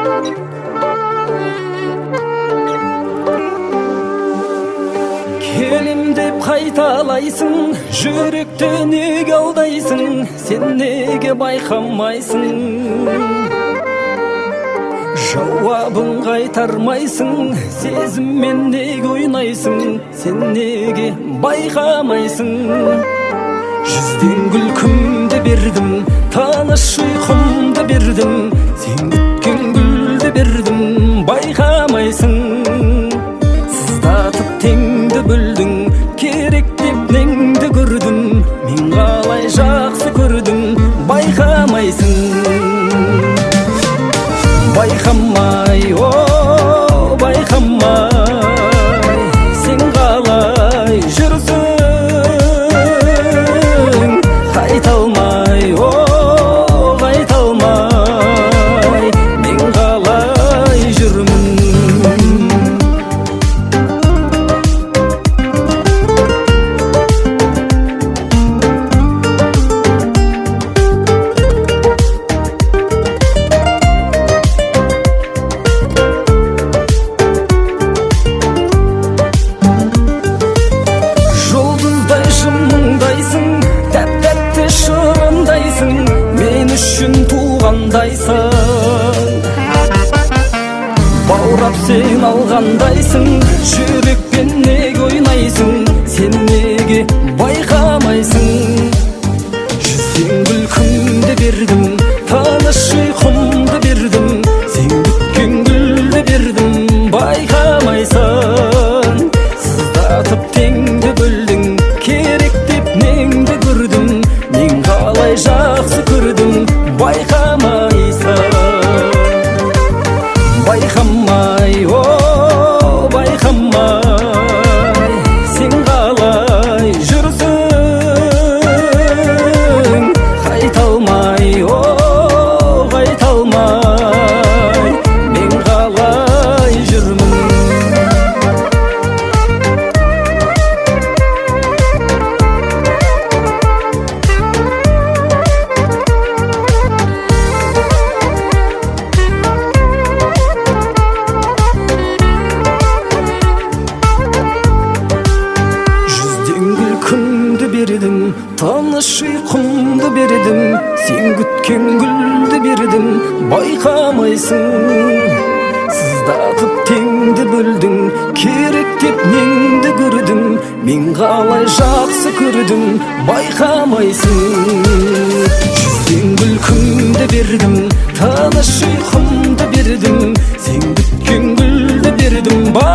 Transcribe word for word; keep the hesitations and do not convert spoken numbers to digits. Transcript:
Келем деп қайталайсың, жүректі неге алдайсың, сен неге байқамайсың? Жауабын қайтармайсың, сезіммен неге ойнайсың, сен неге байқамайсың? Жүзден күлкімді бердім, таныш ұйқымды бердім, сен күткен гүлді бердім, байқамайсың? Сыздатып теңді бөлдің, керек деп неңді көрдім, мен қалай жақсы көрдім, байқамайсың? Байқамай, о, байқамай, сен қалай жүрсің? Қайталмай, о, қайталмай, мен қалай жүрмін? Тәп-тәтті шырындайсың, мен үшін туғандайсың. Баурап сен алғандайсың, жүрекпен неге ойнайсың, сен неге байқамайсың? Жүзден күлкімді бердім, таныш ұйқымды бердім, сен күткен гүлді бердім, байқамайсың? Сыздатып теңді бөлдің, керек деп неңді көрдім, мен қалай жақсы көрдім, байқамайсың? Байқамай, о, байқамай, сен қалай жүрсің? Қайталмай, о, қайталмай, мен қалай жүрмін? Күлкімді бердім, таныш ұйқымды бердім, сен күткен гүлді бердім, байқамайсың? Сыздатып теңді бөлдің, керек деп неңді көрдім, мен қалай жақсы көрдім, байқамайсың? Жүзден күлкімді бердім, таныш ұйқымды бердім, сен күткен гүлді бердім,